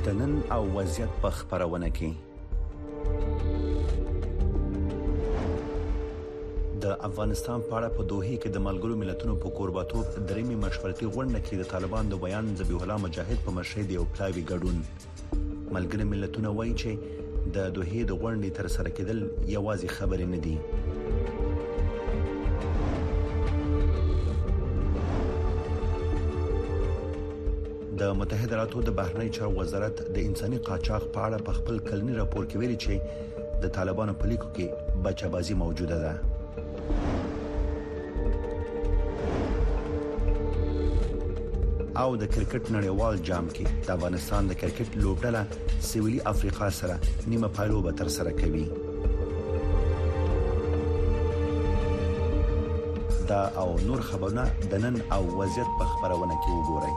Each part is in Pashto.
د نن او وضعیت په خبرونه کې د افغانستان په اړه په دوحه کې د ملګرو ملتونو په کورباتوب درېمې مشورتي غونډه کې د طالبان د بیان ذبیح الله مجاهد په مشرۍ یو پلاوی ګډون. ملګرو ملتونو وایي چې د دوحه د غونډې تر سره کېدل یوازې خبرې نه دي. د متحده ایالاتو د بهرنی چارو وزارت د انساني قاچاق په اړه په خپل کلنی راپور کې ویلي چې د طالبانو په لیکو کې بچه‌بازي موجوده ده. او د کرکټ نړیوال جام کې د افغانستان د کرکټ لوبډله سویلي افریقا سره نیمه پایلوبه تر سره کوي. دا او نور خبرونه د نن او وضعیت په خبرونه کې وګورئ.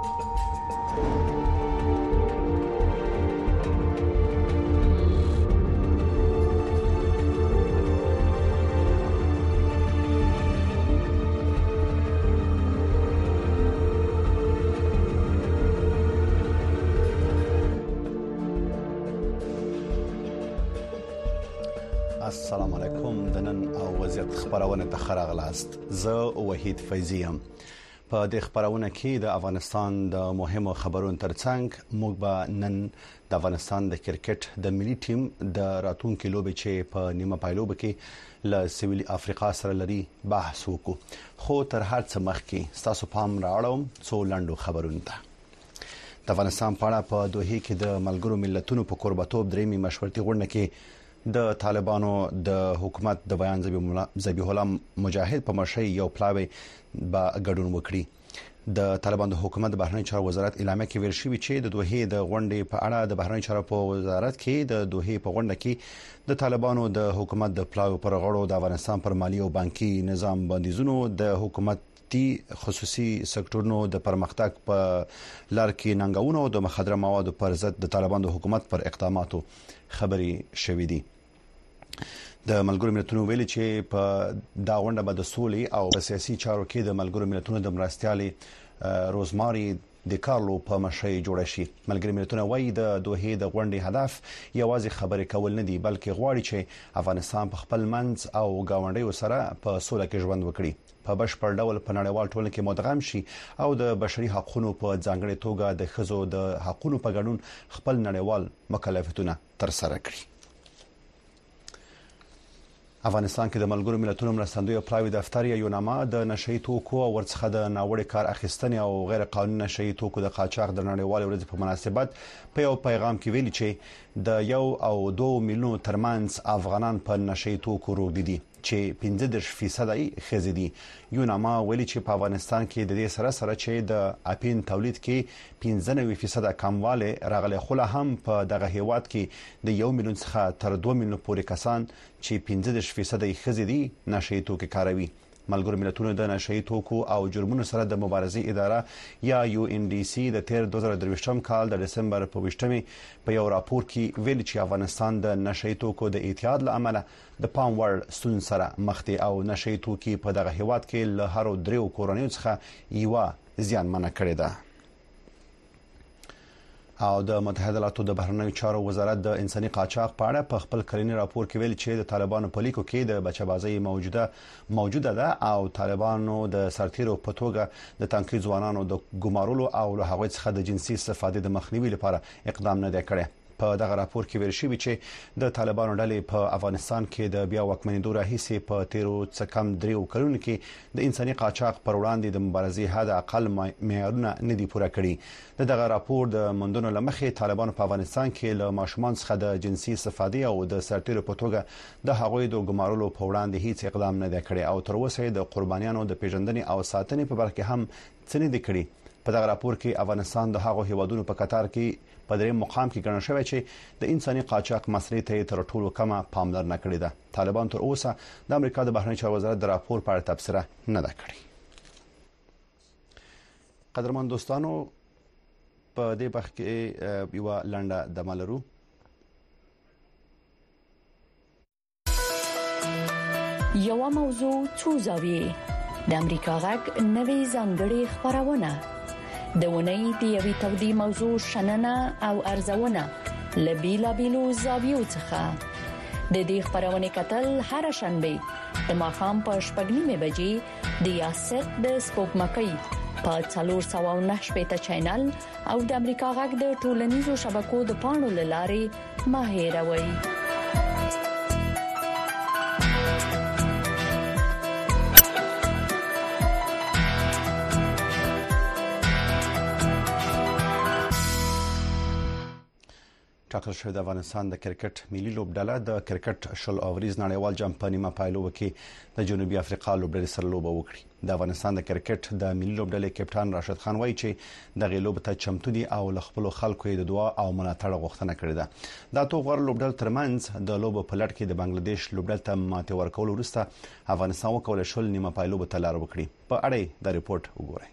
السلام علیکم. د نن او وضعیت خبرونه ته خراغلاست. زه وحید فیضیم. په دې خبرونه کې د افغانستان د مهمو خبرونو ترڅنګ موږ به نن د افغانستان د کرکټ د ملي ټیم د راتلونکو لوبې چې په نیمه پایلوبه کې له سویلي افریقا سره لري بحث وکړو. خو تر هر څه مخکې تاسو پام راوړم څو لاندو خبرونه ته. د افغانستان په اړه په دوحه کې د ملګرو ملتونو په کورباتوب درېمې مشورتي غونډه کې د طالبانو د حکومت د بیان ذبیح الله مجاهد په مشرۍ یو پلاوی با ګډون وکړي. د طالبانو د حکومت د بهرنی چارو وزارت اعلامیه کې ویل شوی چې د دوحه د غونډې په اړه د بهرنی چارو په وزارت کې د دوحه په غونډه کې د طالبانو د حکومت د پلاوی پر غړو د افغانستان پر مالی او بانکي نظام بندیزونو د حکومت خصوصي سکتورونو د پرمختګ په لار کې ننګونو او د مخدره موادو پر ضد د طالبانو د حکومت پر اقداماتو خبري شوې دي. د ملګرو ملتونو ویلي چې په دا غونډه به د سولې او سیاسي چارو کې د ملګرو ملتونو د مرستيالي روزماري د کارلو په مشرۍ جوړ شي. ملګرو ملتونو وایي د دوحه د غونډې هدف یوازې خبرې کول نه دي بلکې غواړي چې افغانستان په خپل منځ او گاونډیو سره په سوله کې ژوند وکړي، په بشپړ ډول په نړیوال ټولنه کې مدغم شي او د بشري حقوقو په ځانګړي توګه د ښځو د حقوقو په ګډون خپل نړیوال مکلفیتونه تر سره کړي. افغانستان کې د ملګرو ملتونو مرستندوی پلاوی دفتر یو نامه د نشئی توکو او ورڅخه د ناوړه کار اخیستنې او غیر قانوني نشئی توکو د قاچاق د نړیوال ورځ په مناسبت په یو پیغام کې ویلي چې د 1 او 2 میلیون ترمنځ افغانان په نشئی توکو روږدي دي چې 15% ښځې دي. یو نامه ویلي چې په افغانستان کې د دې سره چې د اپین تولید کې 15% کمواله راغلي، خو هم په دغه هیواد کې د 1 میلیون څخه تر 2 میلیون پورې کسان چې 15% ښځې دي نشئی توکو کاروي. ملګرو ملتونو د نشئی توکو او جرمونو سره د مبارزې اداره یا UNDC د 2023 کال د دسمبر په 20مې په یو راپور کې ویل چې افغانستان د نشئی توکو د اعتیاد لامل د پام وړ ستونزو سره مخ دی او نشئی توکي په دغه هیواد کې له هر درو کورنیو څخه یو زیانمنه کړې ده. او د متحده ایالاتو د بهرنی چارو وزارت د انساني قاچاق په اړه په خپل کلنی راپور کې ویل چې د طالبانو په لیکو کې د بچه‌بازي موجوده ده او طالبانو د سرتیرو په توګه د تنکي ځوانانو د ګمارلو او له هغوی څخه د جنسي استفادې د مخنیوي لپاره اقدام نه دی کړی. په دغه راپور کې ویل شوی چې د طالبانو ډلې په افغانستان کې د بیا واکمنېدو راهیسې په 13 کم 3 کلونو کې د انساني قاچاق پر وړاندې د مبارزې حد اقل معیارونه نه دي پوره کړي. دغه راپور د مندونو لمخې طالبانو په افغانستان کې له ماشومان څخه د جنسي استفادې او د سرتیرو په توګه د هغوی د ګمارلو په وړاندې هیڅ اقدام نه دی کړی او تر اوسه د قربانیانو د پیژندنې او ساتنې په برخه هم څه نه دی کړی. په دغه راپور کې افغانستان د هغو هیوادونو په قطار کې په دریم مقام کې ګڼل شوی چې د انساني قاچاق مسلې ته تر ټولو کمه پاملرنه کړې ده. طالبان تر اوسه د امریکا د بهرنی چارو وزارت د راپور په اړه تبصره نه ده کړې. قدرمن دوستانو، په دې بخ کې یو لنډه دمه لرو. یو موضوع څو زاویې د امریکا غږ نوې ځانګړې خبرونه د ونې د یوې تودې موضوع شننه او ارزونه لبیلا بیلو زاویو څخه د دې خبرونه کتل هر شنبه د ماښام په 8:30 بجې د یاست د سپوږمکۍ په 409 چینل او د امریکا غږ د ټولنیزو شبکو د پاڼو لارې ماهیروي. ټاکل شوی د افغانستان د کرکټ ملي لوبډله د کرکټ شل اوریز نړیوال جام په نیمه پایلوبه کې د جنوبي افریقا لوبډلې سره لوبه وکړي. د افغانستان د کرکټ د ملي لوبډلې کپټان راشد خان وایي چې د غلوب ته چمتو دي او ل خپل خلکو د دعا او ملاتړ غوښتنه کړې ده. دا توغور لوبډل ترمنځ د لوبو په لړ کې د بنگلاديش لوبډل ته ماته ورکول وروسته افغانستان وکول شل نیمه پایلوبه ته لار وکړي. په اړه د ریپورت وګورئ.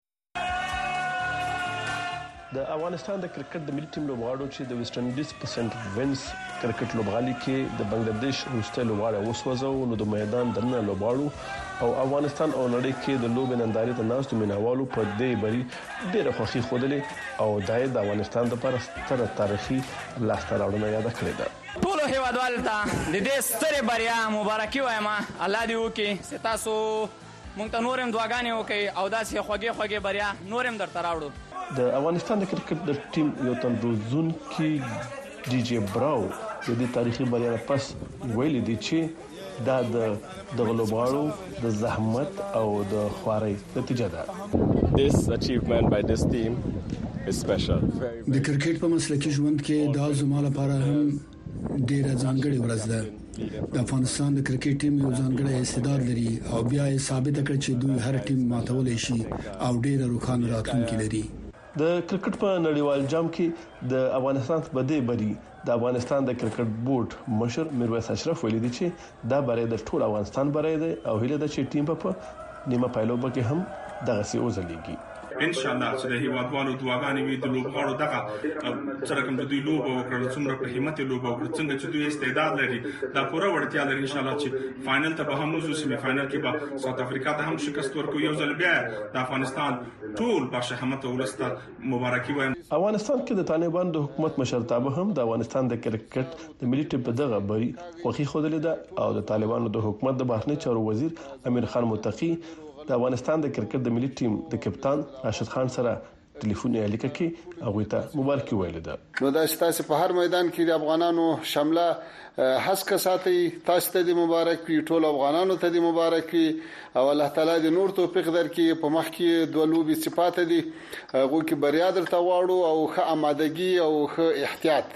د افغانستان د کرکټ د ملي ټیم لوبغاړو چې د ویسټ انډیز په سنت وینس کرکټ لوبغالي کې د بنگلاديش وروسته لوبغاړي وسوځو نو د میدان دننه لوبغاړو او افغانستان او نړۍ کې د لوبې نندارې ته ناستو مینوالو په دې بری ډېر خوښي خوده او د افغانستان لپاره ستره تاریخي لاسته راوړنه یاد کړې ده. ټول هیوادوالو ته د دې ستره بریا مبارکي وایم. الله دې وکړي ستاسو مونږ ته نورم دعاګانې وکړي او داسې خوږې بریا نورم درته راوړو. د افغانستان د کرکټ د ټیم یو تن روزون کې ډي جی براو د دې تاریخي بریا پس ویلي دی چې دا د غلوبغاړو د زحمت او د خوارۍ نتیجه ده. This achievement by this team is special. د کرکټ په مسلکي ژوند کې دا زما لپاره هم ډیره ځانګړې ورځ ده. د افغانستان د کرکټ ټیم یو ځانګړی استعداد لري او بیا یې ثابت کړ چې دوی هر ټیم ماتولای شي او ډیره روښانه راتلونکې لري. د کرکټ په نړیوال جام کې د افغانستان په دې بری د افغانستان د کرکټ بورډ مشر میرویس اشرف ویلي دی چې دا بری د ټول افغانستان بری دی او هیله ده چې ټیم په نیمه پایلوبه کې هم دغه سي وزلېږي. ان شاء الله چې د هیوادوالو دعاګانې وي د لوبغاړو دغه سره کوم د دوی لوب وکړل څومره په همت لوب وکړل څنګه چې دوی استعداد لري دا پوره وړتیا لري ان شاء الله چې فائنل ته به هم وځو. سیمه فائنل کې به ساوث افریقا ته هم شکست ورکو. یو ځل بیا د افغانستان ټول باشهمت ولسته مبارکي وایم. افغانستان کې د طالبان د حکومت مشرتابه هم د افغانستان د کرکټ د ملي ټیم په دغه بری خوښي خوده ده او د طالبانو د حکومت د بهرنی چارو وزیر امیر خان متقی د افغانستان د کرکټ د ملي ټیم د کپټان راشد خان سره ټلیفوني اړیکه کې هغه ته مبارکي ویل ده. نو دا تاسو په هر میدان کې د افغانانو شامله حسکه ساتي تاسو ته د مبارک وي ټول افغانانو ته د مبارک وي او الله تعالی د نور توفیق درکړي. په مخ کې دوه لوبي صفات دي هغه کې بریا درته واړو او ښه آمادګي او ښه احتیاط.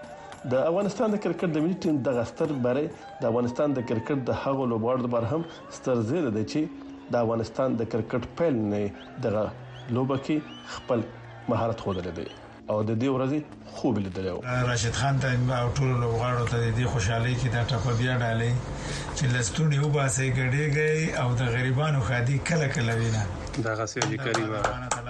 د افغانستان د کرکټ د ملي ټیم د غستر بره د افغانستان د کرکټ د هغو لوبغاړو لپاره هم ستر زیری دی چې د افغانستان د کرکټ پیل نه دغه لوبه کې خپل مهارت خوده دی او د دې ورځې خوب لیدل. راشد خان ته او ټول لوبغاړو ته د خوشحالي کې د ټاپه بیا ډالې چې لستونی وباسي ګډيږي او د غریبانو خادي کله کله وینا دغه سړي کریمه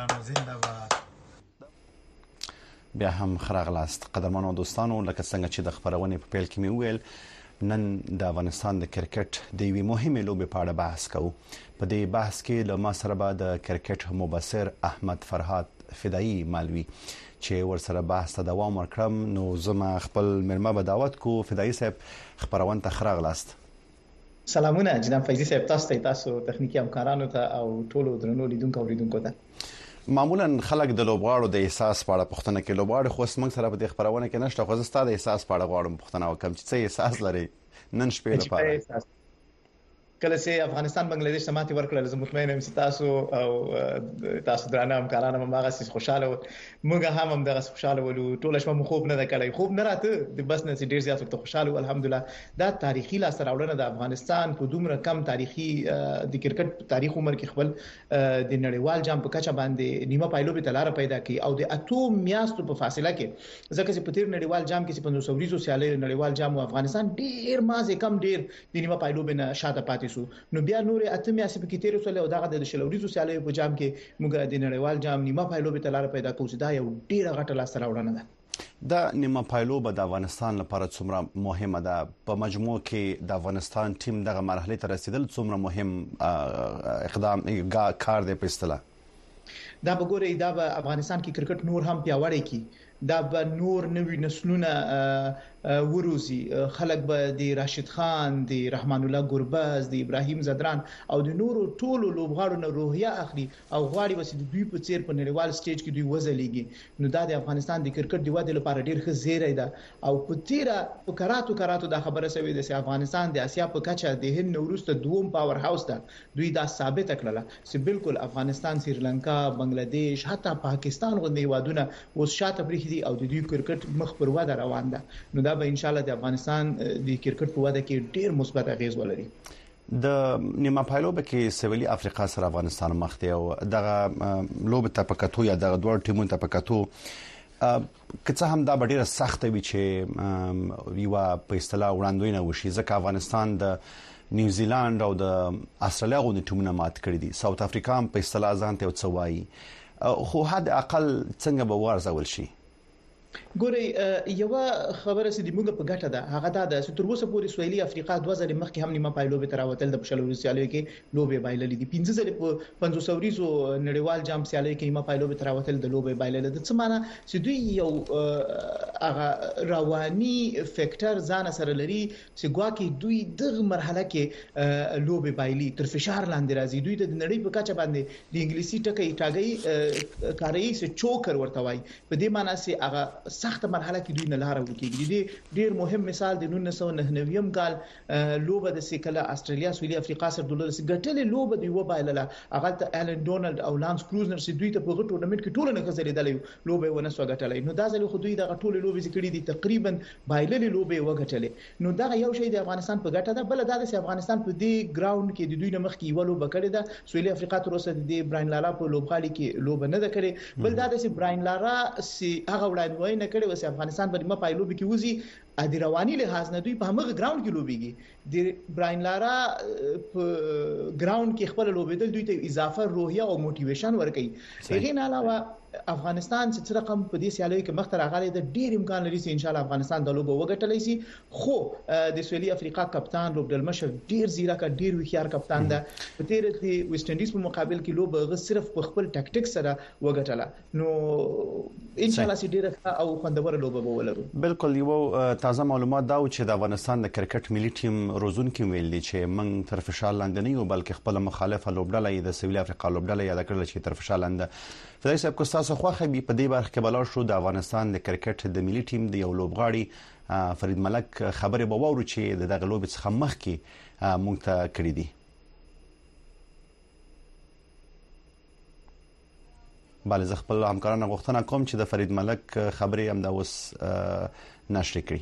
بیا هم خراغلاست. قدرمنو دوستانو لکه څنګه چې د خبرونه په پیل کې مې ویل نن د افغانستان د کرکټ د یوې مهمه لوبې په اړه بحث کوو. په دې بحث کې له ما سره به د کرکټ مبصر احمد فرهاد فدایي مالوي چې ورسره بحث ته دوام ورکړم. نو زما خپل مرمه به دعوت کو فدایي صاحب خبرونه ته خراغلاست. سلامونه جناب فیضی صاحب تاسو تخنیکی همکارانو ته او ټولو درنو لیدونکو اوریدونکو ته. معمولا خلک د لوبغاړو د احساس په اړه پوښتنه کوي. لوبغاړي خو موږ سره په دې خبرونه کې نشته خو زه ستاسو د احساس په اړه غواړم پوښتنه وکم چې څه احساس لري نن شپې لپاره. کله چې افغانستان بنگلاديش ته ماتې ورکړل زه مطمئن یم چې تاسو او تاسو درانه همکاران هم هغه خوشاله و. موږ هم دغه خوشاله ولو. ټول شپه خوب نه کړی خوب نه راته د بس نه ډیر زیات ورته خوشاله و. الحمدلله دا تاریخي لاسته راوړنه د افغانستان په دومره کم تاریخي د کرکټ تاریخ عمر کې خپل د نړیوال جام په کچه باندې نیمه پایلوبې ته لار پیدا کړي او د اتو میاشتو په فاصله کې ځکه چې په تیر نړیوال جام کې 500 ورځو سیالي نړیوال جام او افغانستان ډیر مازه کم ډیر د نیمه پایلوبې نه شاته پاتې نو بیا نور اته میاشتې په کې تیر وسله او دغه د شلوريزو سیالي په جام کې موږ د نړیوال جام نیمه پایلوبې ته لار پیدا کوو. دا یو ډیره غټه لاسته راوړنه ده. دا نیمه پایلوبه د افغانستان لپاره څومره مهمه ده؟ په مجموع کې د افغانستان ټیم دغه مرحله ته رسیدل څومره مهم اقدام کار دی په اصطلاح؟ دا وګورئ دا به افغانستان کې کرکټ نور هم پیاوړی کی دا به نور نوی نسلونه وروزی خلک به د راشد خان د رحمان الله ګربز د ابراهیم زدران او د نورو ټولو لوبغاړو نه روحیه اخلي او غواړي وسې د دوی په څیر په نړیوال سټیج کې دوی وځلېږي نو دا د افغانستان د کرکټ د ودې لپاره ډیر ښه زیری ده او په تیره په کراتو دا خبره سوي ده چې افغانستان د اسیا په کچه د هند نورسته دوم پاور هاوس ده دوی دا ثابت کړل چې بالکل افغانستان سریلانکا بنگلاديش حتی پاکستان غوندي هیوادونه اوس شاته پرېږدي او د دوی کرکټ مخ پر وده روان ده نو دا به ان شاء الله د افغانستان د کرکټ په وده کې ډیر مثبت اغیز ولري د نیمه پایلوب کې سویلي افریقا سره افغانستان مخ دی او دغه لوب ته پکاتو یا دغه دوه ټیمونو ته پکاتو کڅه هم دا ډیره سخت وي چې یو په اصطلاح وړاندوینه وشي ځکه افغانستان د نیوزیلند او د استرالیا غوښتنې ټیمونه مات کړی دي ساوث افریقا هم په اصطلاح ځان ته وڅوي خو حد اقل څنګه به ورزول شي ګوري یو خبره چې د موږ په ګټه ده هغه دا ده چې تر اوسه پورې سویلي افریقا 2000 مخکې هم نیمه پایلوب تر راوتل د پښلو سیالیو کې لوبې بایللې دي 15 په 500 وريزو نړیوال جام سیالیو کې نیمه پایلوب تر راوتل د لوبې بایللې ده څه معنی چې دوی یو هغه رواني فیکټر ځان سره لري چې ګواکې دوی دغه مرحله کې لوبې بایلي تر فشار لاندې راځي دوی د نړۍ په کچه باندې د انګلیسي ټکی کاری چې چوکر ورته وای په دې معنی چې هغه سخت مرحله کې دوی نه لار ورکیږي دي ډیر مهم مثال د 1999 کال لوبه د سیکله استرالیا سویلي افریقا سره د ګټلې لوبه دی و بایلله هغه ته الن ډونالد او لانس کروزنر چې دوی ته په غټ ټورنمنت کې ټول نه غزلېدلې لوبه ونه سو ګټلې نو دا ځل خو دوی د ټول لوبې ذکرې دي تقریبا بایللې لوبه و ګټلې نو دا یو شی د افغانستان په ګټه ده بل دا چې افغانستان په دې ګراوند کې د دوی نه مخ کې یو لوبه کړې ده سویلي افریقا تر اوسه د براین لارا په لوبغالي کې لوبه نه ده کړې بل دا چې براین لارا سي هغه وړاندوي نه کړي وسه افغانستان په نیمه پایلوب کې وځي ادي رواني لحاظ نه دوی په هغه ګراوند کې لوبيږي د براین لارا په ګراوند کې خپل لوبېدل دوی ته اضافه روحیه او موټیویشن ورکړي هغه نه علاوه افغانستان چې رقم په دې سیالیو کې مخ ته راغلی د ډیر امکان لري چې ان شاء الله افغانستان د لوبو وګټلای شي خو د سویلي افریقا کپتان لوبډلمشر ډیر زیرک ډیر وخیار کپتان ده په تیر د ویسټ انډیز په مقابل کې لوب غو صرف په خپل ټاکټیک سره وګټله نو ان شاء الله چې ډیر او خوندور لوب به ولرو بالکل یو تازه معلومات دا چې د افغانستان د کرکټ ملي ټیم روزونکو ویل دي چې موږ تر فشار لاندې نه یو بلکې خپل مخالفه لوبډله د سویلي افریقا لوبډله یاد کړل چې تر فشار لاندې فدای صاحب کو تاسو خوخه به په دې برخه کې بلار شو د افغانستان د کرکټ د ملي ټیم د یو لوبغاړي فرید ملک خبره به وورو چې دغه لوب څخه مخکې مونږ ته کړی دي بل زه خپل همکارانو غوښتنه کوم چې د فرید ملک خبرې هم دا اوس نشر کړي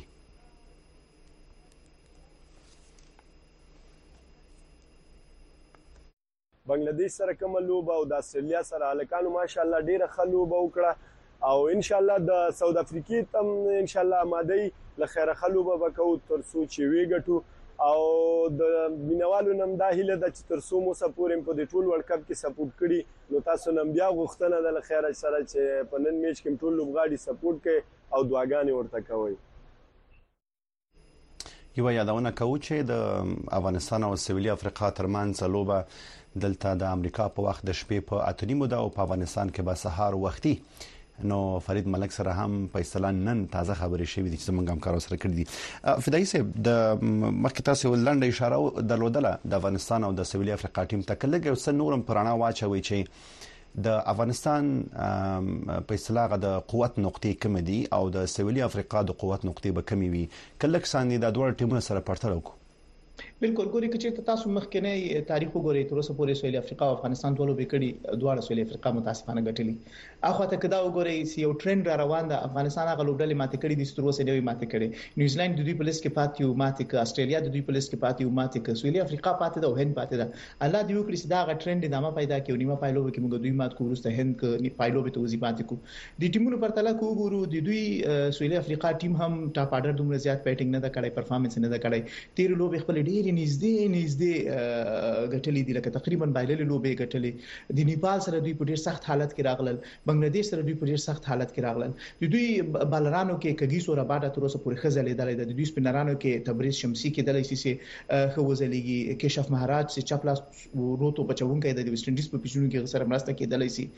بنگلاديش سره کوم لوب او د استرالیا سره الکانو ماشاءالله ډیره خلوبه وکړه او ان شاء الله د ساوث افریقا تم ان شاء الله آماده لخيره خلوبه وکاو تر څو چې وی ګټو او د مینوالو نم دا هیله د تر څو مو سپورم په دې ټول ورلد کپ کې سپورټ کړي نو تاسو نم بیا غوښتنه د لخيره سره چې په نن میچ کې ټول لوبغاړي سپورټ کوي او دعاګانې ورته کوي یو یادونه کوي چې د افغانستان او سویلي افریقا ترمنځ لوبه دلته د امریکا په وخت د شپې په 8:30 ده او په افغانستان کې به سهار وختي نو فرید ملک سره هم په اصطلاح نن تازه خبرې شوې دي چې موږ هم کار سره کړی دي فدای صاحب د مخکې تاسو ولنډه اشاره درلودله د افغانستان او د سویلي افریقا ټیم ته کله یو څه نورم پرانا واچوي چې د افغانستان په اصطلاح د قوت نقطې کم دي او د سویلي افریقا د قوت نقطې به کمی وي کله کسان د دوه ټیمونو سره پرتله وکړو بالکل ګوري چې تاسو مخکنی تاریخ وګورئ تر اوسه پورې سویلي افریقا او افغانستان ټول به کړي دواړه سویلي افریقا متاسفانه ګټلي اخو ته کدا وګورئ چې یو ټرند را روان ده افغانستان هغه لوبډلې ماته کړي د سترو سره ماته کړي نیوزیلند د دوی په لیست کې پاتې یو ماته ک استرالیا د دوی په لیست کې پاتې یو ماته ک سویلي افریقا پاتې ده او هند پاتې ده الله دې وکړي چې دا هغه ټرند ادامه پیدا کړي نیمه پایلوب کې موږ دوی مات کو ورسته هند ک پایلوب ته وزي پاتې کو د ټیمونو پر تله کو ګورو د دوی سویلي افریقا ټیم هم ټاپ اډر دومره زیات بیټینګ نه ده کړی پرفارمنس نه ده کړی تیر لوب خپل ډیر نږدې غټلې دي لکه تقریبا بایللې لوبې غټلې د نیپال سره دوی په ډیر سخت حالت کې راغلل بنگلاديش سره دوی په ډیر سخت حالت کې راغلل دوی بالرانو کې کګیسو رباټه تر اوسه پورې خزلې دلې د دوی سپینرانو کې تبریز شمسي کې دلې سي خوځلېږي کشف مهاراج چې چپلاس روتو بچون کې د ویسټ انډیز په پیژنو کې سره مرسته کې دلې سي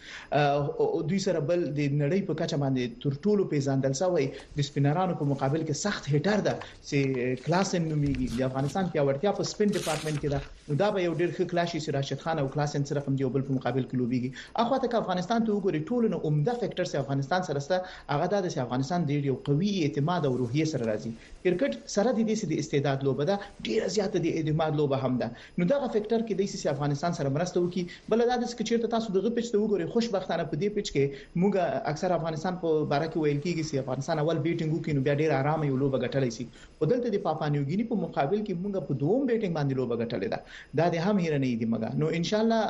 دوی سره بل د نړۍ په کچه باندې تر ټولو پیژندل شوی د سپینرانو په مقابل کې سخت هټر ده چې کلاسن نوميږي د افغانستان پیاوړتیا په سپین ډپارټمنټ کې ده نو دا به یو ډېر ښه کلاشي چې راشد خان او کلاسن سره هم دی بل په مقابل کې لوبيږي اخواته ک افغانستان ته وګوري ټول نو عمده فیکٹر چې افغانستان سره سره هغه د افغانستان ډېر یو قوي اعتماد او روحیه سره راځي کرکټ سره د دې استعداد لوبه ده ډېر زیات د اعتماد لوبه هم ده نو دا فیکٹر کې د افغانستان سره مرسته وکي بل دا د چیرته تاسو دغه پیچ ته وګورئ خوشبختانه په دې پیچ کې موږ اکثر افغانستان په باره کې ویل کېږي چې افغانستان اول بیټینګ وکړي نو بیا ډېر آرام یو لوبه غټلای شي په دلته د پاپانیوګینی په مقابل کې موږ په دوم بیټینګ باندې لوبه غټلې ده دا د هم هیره نه دی مګا نو ان شاء الله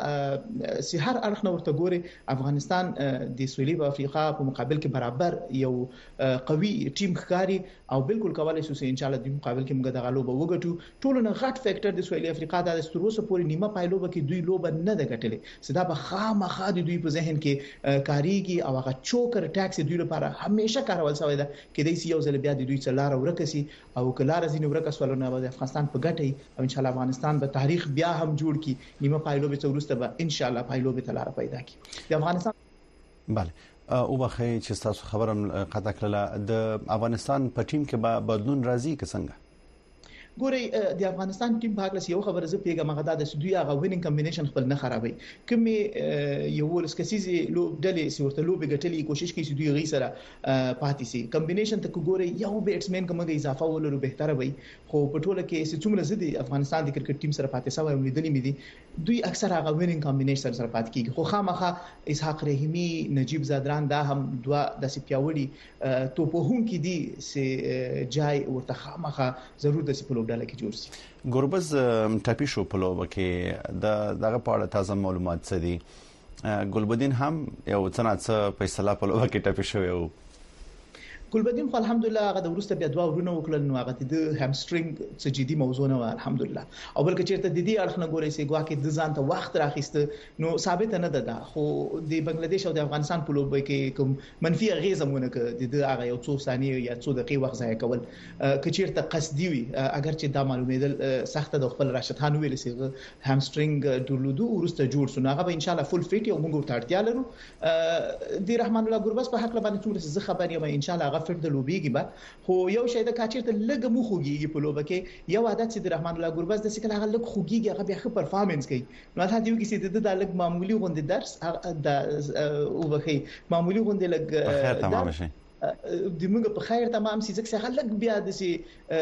سي هر اړخ نو ورته ګوري افغانستان د سویلي افریقا په مقابل کې برابر یو قوي ټیم ښکاری او بالکل کولای شي ان شاء الله د مقابل کې موږ د غلوبه وګټو ټول نه غټ فیکٹر د سویلي افریقا د ستروسه پورې نیمه پایلوبه کې دوی لوبه نه ده غټلې صدا به خامخا د دوی په ذهن کې کاریږي او هغه چوکر ټاکس دوی لپاره همیشه کارول شوی ده کې د یو ځل بیا د دوی څلار ورکسي او کلار ازینه ورکسولونه د افغانستان په ګټي او ان شاء الله افغانستان به تاریخ بیا هم جوړ کی نیمه پایلوبه څورسته به ان شاء الله پایلوبه تلار پیدا کی د افغانستان بله او بخې چې تاسو خبرم قطع کړله د افغانستان په ټیم کې به بدلون راځي که څنګه ګوري د افغانستان ټیم په اړه یو خبره زه پیګه مغدا د دوی هغه وینینګ کمبینیشن خپل نه خرابوي کومې یو ولسکسيزي لوب ډلې سورته لوب غټلې کوشش کوي چې دوی غي سره پاتې سي کمبینیشن ته ګوري یو بیټسمن کومه اضافه ولرو بهتره وي خو په ټوله کې چې څومره زدي افغانستان د کرکټ ټیم سره پاتې سوی ولیدلې مې دي دوی اکثر هغه وینینګ کمبینیشن سره پاتې کیږي خو خامخا اسحاق رحیمی نجیب زادران دا هم دوا د سپیاوړي توپوهون کې دي چې جای ورته خامخا ضرور د سپلو ډاله کې جوړ شي ګوربز ټاپي شو په لوبه کې دغه په اړه تازه معلومات څه دي ګلبدین هم یو څنګه په اصطلاح په لوبه کې ټاپي شو یو ګلبدین خو الحمدلله هغه د ورسته بیا دوا ورونه وکړل نو هغه د هامسترینګ څه جدي موضوع نه و الحمدلله او بلکې چیرته د دې اړخ نه ګوري چې ګواکې د ځان ته وخت راخسته نو ثابت نه ده خو د بنگلاديش او د افغانستان په لوبه کې کوم منفي اغیزه مونږ د هغه یو څو ثانیې یا څو دقیقې وخت ضایع کول که چیرته قصدي وي اگر چې دا معلومېدل سخت د خپل راشد خان ویل چې هامسترینګ درلودو ورسته جوړ شو هغه به ان شاء الله فول فټ او موږ ته اړتیا لرو د رحمان الله ګوربز په حق باندې څومره زه خبر یم ان شاء الله فټ د لوبيږي به خو یو شی د کاچرته لګ مو خوږي په لوبه کې یو عادت چې د رحمان الله ګوربز د سکه هغه لګ خوږي هغه بیا ښه پرفارمنس کوي نو هغه دیو کې چې د لګ معمولی غوندې درس د او بخي معمولی غوندې لګ تمام شي د موږ په خیر تمام سي ځکه خلک بیا د سي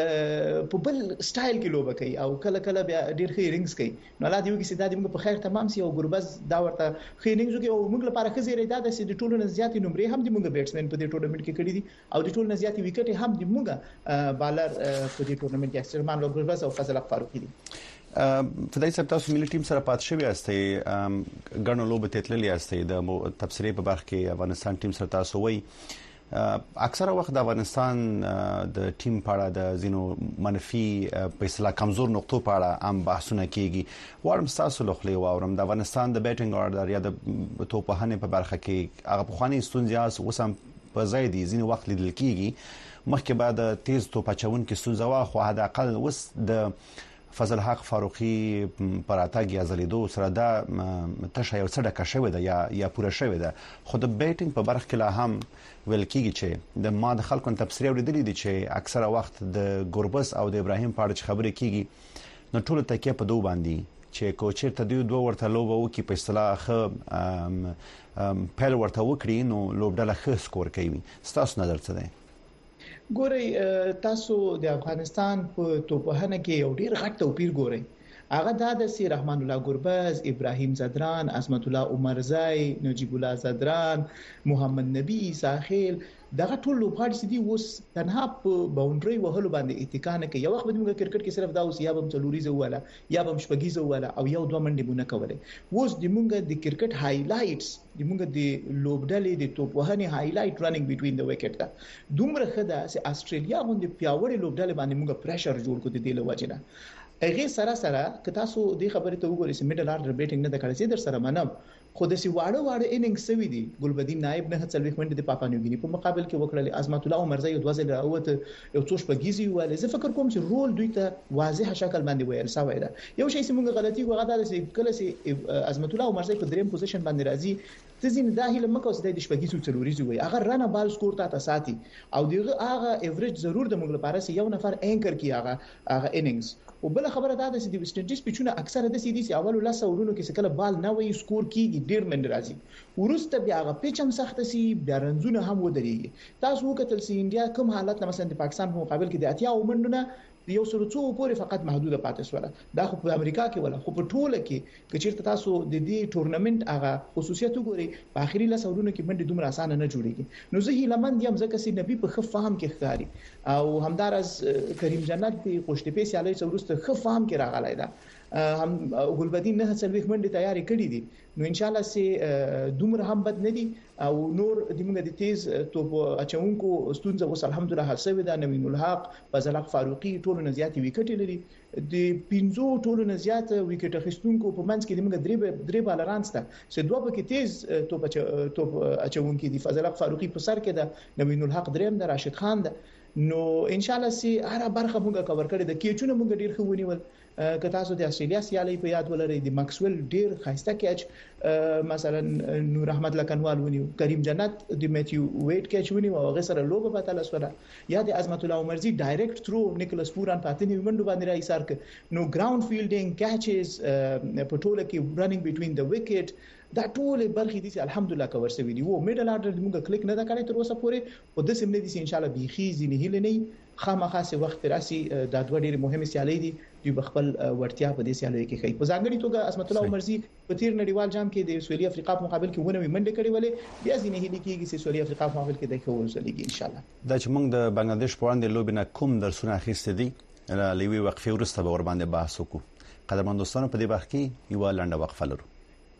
په بل سټایل کې لوبه کوي او کله کله بیا ډیر ښه رینګز کوي نو الله دیو کې چې د موږ په خیر تمام سي او ګوربز دا ورته ښه رینګز کوي او موږ لپاره ښه زیری دا د سي د ټولو نه زیاتې نمرې هم د موږ بیټسمن په دې ټورنمنت کې کړې دي او د ټولو نه زیاتې وکټ هم د موږ بالر په دې ټورنمنت کې استرمان ګوربز او فضل فاروقي دي فدای صاحب تاسو ملي ټیم سره پات شوی یاستئ ګڼو لوبه تتللی یاستئ د تبصرې په برخه کې افغانستان ټیم سره تاسو وایي اکثره وخت د افغانستان د ټیم په اړه د زینو منفي په اصطلاح کمزور نقطو په اړه عام بحثونه کیږي وارم تاسو له خلې واورم د افغانستان د بیټینګ اورډر یا د توپخانه په برخه کې هغه بخوانی ستونزې اوسم په ځای دي زینو وخت لیدل کیږي مخکې بعد تیز توپچون کې ستونزه واخو حد اقل اوس د فضل حق فاروقي پراتګ یا زلیدو سره دا تشه یو څه ډکه شوی ده یا پوره شوی ده خو د بیټینګ په برخه کې لا هم ویل کیږي چې د ما د خلکو تبصرې اوریدلې دي چې اکثره وخت د ګوربس او د ابراهیم په اړه خبرې کیږي نو ټول تکیه په دوه باندې چې کوچر ته دوه ورته لوبه وکي په اصطلاح پیل ورته وکړي نو لوبډله ښه سکور کوي ستاسو نظر څه دی ګورئ تاسو د افغانستان په توپخانه کې یو ډیر غټ توپیر ګورئ هغه د سي رحمان الله ګوربز ابراهیم زدران عظمت الله عمرزای نجیب الله زدران محمد نبی ساحل دغه ټول لوبغاړي چې دي اوس تنها په باونډري وهلو باندې اتکا نه کوي یو وخت موږ کرکټ کې صرف دا اوس یا بم څلوريزه واله یا بم شپږیزه واله او یو دوه منډه مونږ کوله اوس د موږ د کرکټ هایلایټس د موږ د لوبډلې د توپ وهنې هایلایټ رننګ بټوین د وکټ دا دومره خده چې استرالیا باندې پیاوړې لوبډلې باندې موږ پریشر جوړ کړو د دې لوجنه هغه سره که تاسو د خبرې ته وګورئ چې میډل آرډر بیټینګ نه د کړی در سره منم خو د سی واړه اننګ سوي دي ګلبدین نائب نه څلوي منډه د پاپا نیوګینی په مقابل کې وکړل عظمت الله عمرزی یو دوزل راوته یو څو شپږیزي ولې زه فکر کوم چې رول دوی ته واضح شکل باندې ویل سوی ده یو شی چې موږ غلطي وغه ده چې کله چې عظمت الله عمرزی په دریم پوزیشن باندې راځي تزین داخله مکه اوس د شپږیزو څلوريزي وي اگر رانه بال سکور ته ساتي او دغه هغه ایوریج ضرور د موږ لپاره یو نفر انکر کی هغه اننګز او بل خبره دا ده چې د ویسټ انډیز پیچونه اکثره د سیدي سي اولو لاسه ورونو کې کله بال نه وي سکور کیږي ډیر منډ راځي ورسته بیا هغه پیچم سخت سي بیا رنزونه هم ودرېږي تاسو وکتل سي انډیا کوم حالت مثلا د پاکستان په مقابل کې د اتیا ومنډونه یو سره څو پورې فقط محدوده پاتې شوله دا خو په امریکا کې ولا خو په ټوله کې کچیرته تاسو د دې ټورنمنت هغه خصوصیت وګورئ په اخري لاسورونو کې منډه دومره اسانه نه جوړیږي نو زه هیله مند یم ځکه چې نبی په ښه فهم کې ښکاری او همدارز کریم جنت د خوشتپې سیالي څورسته ښه فهم کې راغلی دا هم ګلبدین نه څلوي منډه تیاری کړې دي نو ان شاء الله سي دومره هم بد نه دي او نور د موږ د تیز توپ اچونکو ستونزه وس الحمدلله حل شوی دا نوین الحق فضلق فاروقي ټول نه زیات وکټ لري د پینزو ټول نه زیات وکټ اخیستونکو په منځ کې د موږ درې بالران سته چې دوه پکې تیز توپ اچونکو دي فضلق فاروقي په سر کې دا نوین الحق دریم د راشد خان ده نو ان شاء الله سي هر برخه موږ کور کړی د کیچونه موږ ډیر خو ونیول که تاسو د استرالیا سیالي په یاد ولرئ د ماکسویل ډیر خاصه کیچ مثلا نور احمد لکنوال ونیو کریم جنت د میتیو ویټ کیچ ونیو او هغه سره لوبه پاتله سره یا د عظمت الله عمرزی ډایرکټ تھرو نیکلس پوران پاتنی منډو باندې راي سر نو ګراوند فیلډینګ کیچز په ټوله کې رننګ بټوین د وکټ دا ټول برخې دي الحمدلله کور شوی دی وو میډل آرډر موږ کلیک نه دا کړی تر اوسه پورې او د سیمه دي ان شاء الله بيخي زینه هله نه خامخا سي وخت راسي دا دوه ډېر مهمه سیالي دي دوی خپل ورتیا په دې سیالي کې کوي په ځانګړي توګه عظمت الله عمرزی په تیر نړیوال جام کې د سویلي افریقا په مقابل کې ونه منډه کړې ولې بیا زینه هله کېږي چې سویلي افریقا په مقابل کې د کول سلیږي ان شاء الله دا چې موږ د بنگلاديش په وړاندې لوبینه کوم درسونه اخیستې دي لوي وقفه ورسته به ور باندې بحث وکړو قدرمن دوستانو په دې وخت کې یو لنډه وقفه لرو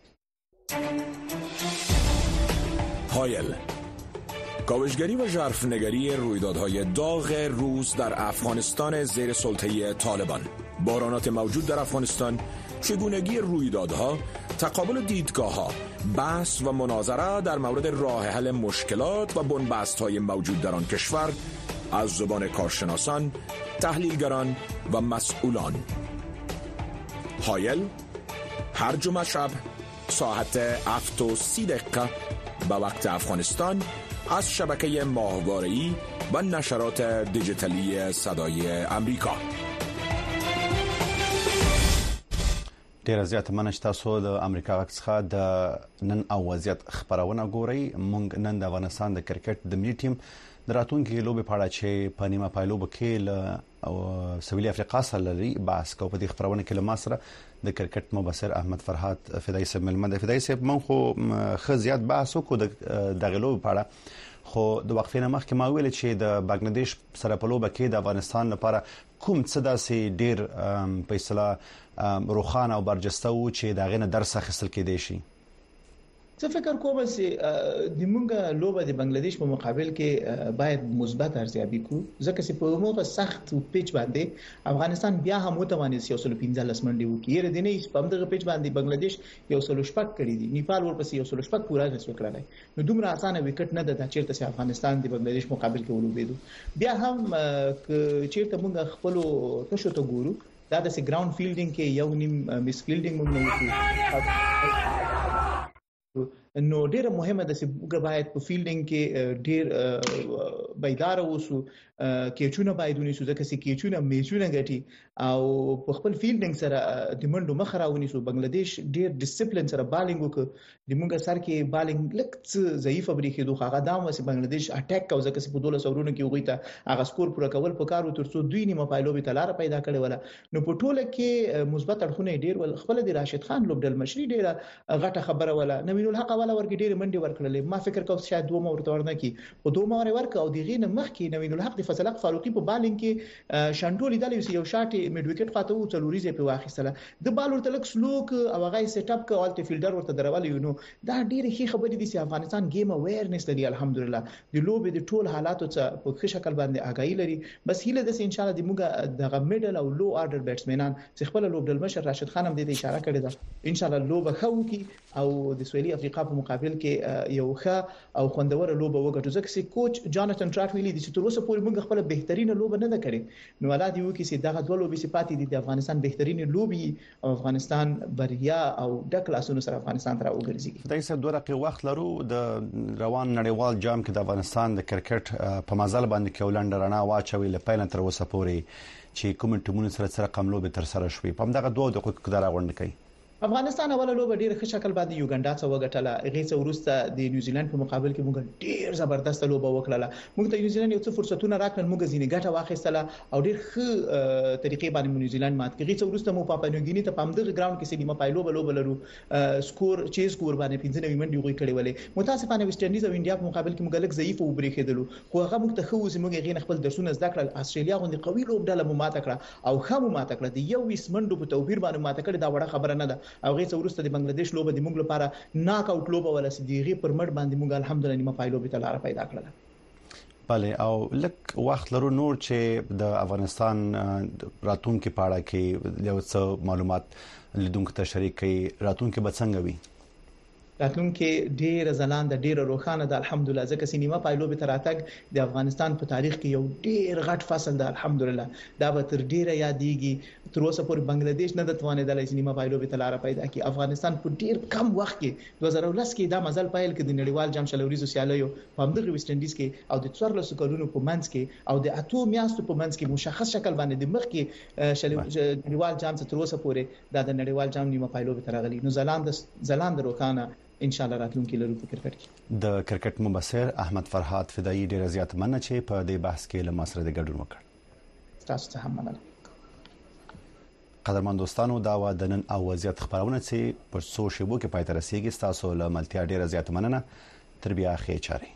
هایل کاوشگری و ژرفنگری رویدادهای داغ روز در افغانستان زیر سلطه طالبان بحرانات موجود در افغانستان چگونگی رویدادها تقابل دیدگاه‌ها بحث و مناظره در مورد راه حل مشکلات و بنبست‌های موجود در آن کشور از زبان کارشناسان تحلیلگران و مسئولان هایل هر جمعه شب ساعت 7:30 به وقت افغانستان از شبکه ماهواره‌ای و نشرات دیجیتالی صدای امریکا. ډیر زیات مننه تاسو د امریکا غږ څخه د نن او وضعیت خبرونه ګورئ مونږ نن د افغانستان د کرکټ د ملي ټیم د راتلونکي لوبې په اړه چې په نیمه پایلوب کې له سویلي افریقا سره لري بحث کوو په دې خبرونه کې له ما سره د کرکټ مبصر احمد فرحات فدای صاحب ملمد فدای صاحب مون خو خ زیات بحث وکړو د غلو په اړه خو د وقفې نه مخکې ما ویل چې د بنگلاديش سره په لوبه کې د افغانستان لپاره کوم څه داسې ډیر په اصطلاح روخانه او برجسته و چې دا غنه درس اخیستل کېدی شي زه فکر کوم چې د مونږه لوبه د بنگلاديش په مقابل کې باید مثبت ارزیابي کو ځکه چې په موږ سخت پیچ باندې افغانستان بیا هم متواني سي 15 منډي وکړي د نه په دغه پیچ باندې بنگلاديش یو سلو شپک کړی دي نیپال ورپسې یو سلو شپک پورا غس وکړای نو دومره اسانه وکټ نه ده چې چیرته افغانستان د بنگلاديش مقابل کې ولوبېدو بیا هم چیرته مونږ خپل تشو ته ګورو دا د ګراوند فیلډینګ کې یو نیم مس فیلډینګ مونږ نه نو ډیره مهمه ده چې موږ باید په فیلډینګ کې ډیر بیدار اوسو کېچونه باید ونیسو ځکه چې کېچونه میچونه غټي او په خپل فیلډینګ سره د منډو مخ راونیسو بنگلاديش ډیر ډیسپلین سره بالینګ وکړي د موږ سر کې بالینګ لکه ضعیف بریخي دوه هغه دام وسی بنگلاديش اٹیک کوي ځکه چې په 12 اورونو کې وغوي ته هغه سکور پوره کول پکارو ترڅو دوی نیمه پایلوبي تلار پیدا کړي ولا نو په ټوله کې مثبت اړخونه ډیر ول خپل د راشد خان لوبډل مشري ډیره غټه خبره ولا نوین الحق مال ورګ ډېر منډي ورکړلې ما فکر کوم شاید 2 ورته ورنه کی په 2 ور ورک او دغه نه مخ کې نوین الحق د فصلق فاروقي په بالینګ کې شانټولي د یو شاټ میډ وکټ قاته او څلوريزه په واخیستله د بال ورته لک سلوک او هغه سیټ اپ کولته فیلډر ورته درول یو نو دا ډېر ښه خبرې دي چې افغانستان گیم اویرنس لري الحمدلله د لوبې د ټول حالاتو څخه په ښه شکل باندې آگاهی لري بس هیله ده چې ان شاء الله د موږ د میډل او لو آرډر بیټسمنان چې خپل لوبډل مشر راشد خان هم د اشاره کړې ده ان شاء الله لوبه خو کی او د سویلي افریقا په مقابل کې یو ښه او خوندور لوبه وګټو ځکه چې کوچ جاناتن ټراټ ویلي دي چې تر اوسه پورې موږ خپل بهترینه لوبه نه ده کړې نو ولادي وو کې چې دغه دوه لوبې صفات دي د افغانستان بهترینه لوبي او افغانستان بریا او ډک لاسونو سره افغانستان تر وګرځي دا څه 2 دقیقې وخت لرو د روان نړیوال جام کې د افغانستان د کرکټ په مزل باندې کې ولندرنا واچوي لپاره تر اوسه پورې چې کوم ټیمونو سره رقم لوبې تر سره شوي په دغه 2 دقیقو کې دا راغونډ کوي افغانستان اوله لوبه ډیره ښه شکل باندې یوګنډا څخه وګټله هغه څه ورسته د نیوزیلند په مقابل کې موږ ډیر زبردست لوبه وکړه موږ ته نیوزیلند یو څه فرصتونه راکړل موږ ځینې ګټه واخیستله او ډیر ښه طریقې باندې نیوزیلند مات کړي څه ورسته مو پاپا نیوګینی ته پام دغه ګراوند کې سیمه پایلو لوبه لرو سکور باندې 15 منډي غوي کړي ولې متاسفانه ویسټ انډیز او انډیا په مقابل کې موږ لږ ضعیف او بریښېدلو خو هغه موږ ته خو زموږ غین خپل درسونه زده کړل استرالیا غوندي قوي لوبډله مو مات کړه او خامو مات کړه د یو ویس منډو په توپیر باندې مات کړه دا وړه خبره نه ده او هغه څه ورسته بنگلاديش لوبه د موږ لپاره ناک اوټ لوبه ولا سديغي پر مړ باندې موږ الحمدلله نیمه پایلو به تلاره پیدا کړل بله او لک وخت لرو نور چې د افغانستان راتونکو پاړه کې یو څه معلومات لیدونکو ته شریک کړي راتونکو به څنګه وي راتلونکي ډیره ځلانده ډیره روښانه ده الحمدلله ځکه چې نیمه پایلو به تراتګ د افغانستان په تاریخ کې یو ډیر غټ فصل ده الحمدلله دا به تر ډیره یادېږي تر اوسه پورې بنگلاديش نه د توانیدل چې نیمه پایلو به تلاره پیدا کړي افغانستان په ډیر کم وخت کې 2010 کې دا مزل پایل کې د نړیوال جام شلوريزو سیالیو په همدغه ویسټ انډیز کې او د 14 کلونو په منځ کې او د اتو میاشتو په منځ کې مشخص شکل باندې د مخ کې نړیوال جام تر اوسه پورې د نړیوال جام نیمه پایلو به ترغلي نو زلاند روخانه ان شاء الله راتلونکي لرو په کرکټ کې د کرکټ مبصر احمد فرحات فدایي ډیر زیات مننه چې په دې بحث کې له ماسره د ګډون وکړ تاسو ته هم مننه قدرمن دوستانو دا و د نن او وضعیت خبرونه چې پر سوشل میډیا کې پاتې رسیدي تاسو له ملتیا ډیر زیات مننه تر بیا ښه چاري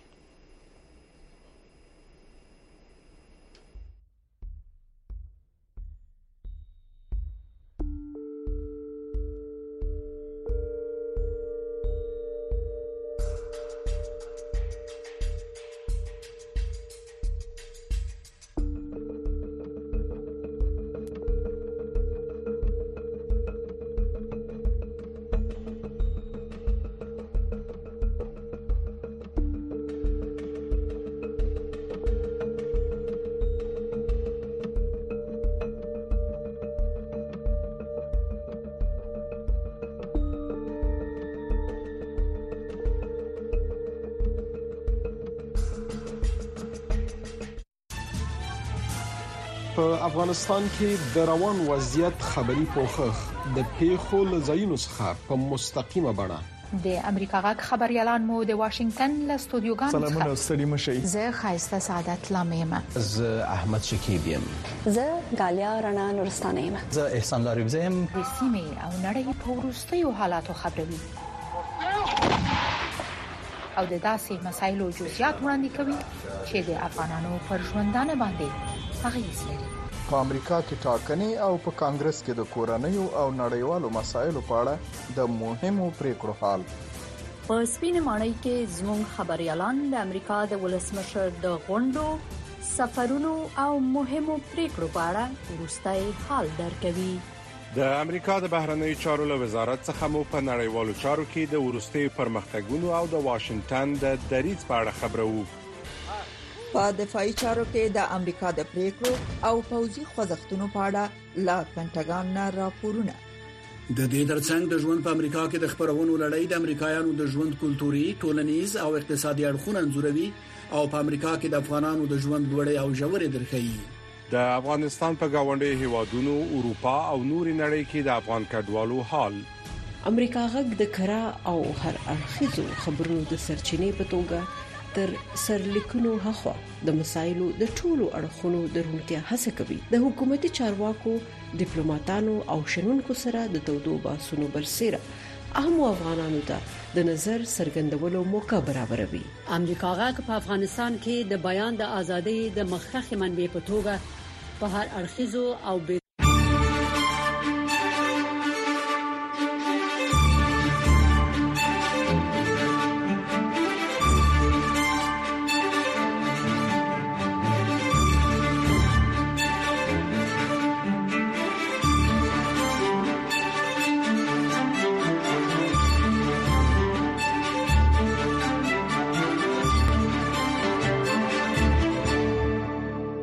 په افغانستان کې د روان وضعیت خبري پوښښ د پیښو لزاینو څخه په مستقیمه بڼه د امریکا غږ خبريالان مو د واشنگټن له استودیوګانو څخه سلامونه ستړي مشي زه خایسته سعادت لامیم زه احمد شکیب یم زه غالیا رڼا نورستانه یم زه احسان لاريب زم د سیمې او نړۍ په وروستیو حالاتو خبروي او د داسې مسایلو جزئیات وړاندې کوي چې د افغانانو پر ژوندانه باندې اغیز لري په امریکا کې ټاکنې او په کانګرس کې د کورنیو او نړیوالو مسایلو په اړه د مهمو پریکړو حال په سپینه ماڼۍ کې زموږ خبريالان د امریکا د ولسمشر د غونډو سفرونو او مهمو پریکړو په اړه وروستي حال درکوي د امریکا د بهرنیو چارو له وزارت څخه مو په نړیوالو چارو کې د وروستي پرمختګونو او د واشنگټن د دریځ په اړه خبرو په دفاعي چارو کې د امریکا د پریکړو او پوځي خوځښتونو په اړه لا پینټاګان نه راپورونه د دې ترڅنګ د ژوند په امریکا کې د خبرونو لړۍ د امریکایانو د ژوند کلتوري، ټولنیز او اقتصادي اړخونه انځوروي او په امریکا کې د افغانانو د ژوند لوړې او ژورې درخې د افغانستان په گاونډي هیوادونو اروپا او نوري نړۍ کې د افغان کډوالو حال امریکا غږ د کرا او هر اړخیزو خبرونو د سرچینې په توګه تر سرلیکونو هخوا د مسایلو د ټولو اړخونو د روڼتیا هڅه کوي د حکومتي چارواکو ډیپلوماټانو او شنونکو سره د تودو باسونو برسېره عام افغانانو ته د نظر څرګندولو موقع برابروي. امریکا غاک په افغانستان کې د بیان د ازادۍ د مخکخ منبع په توګه په هر اړخیزو او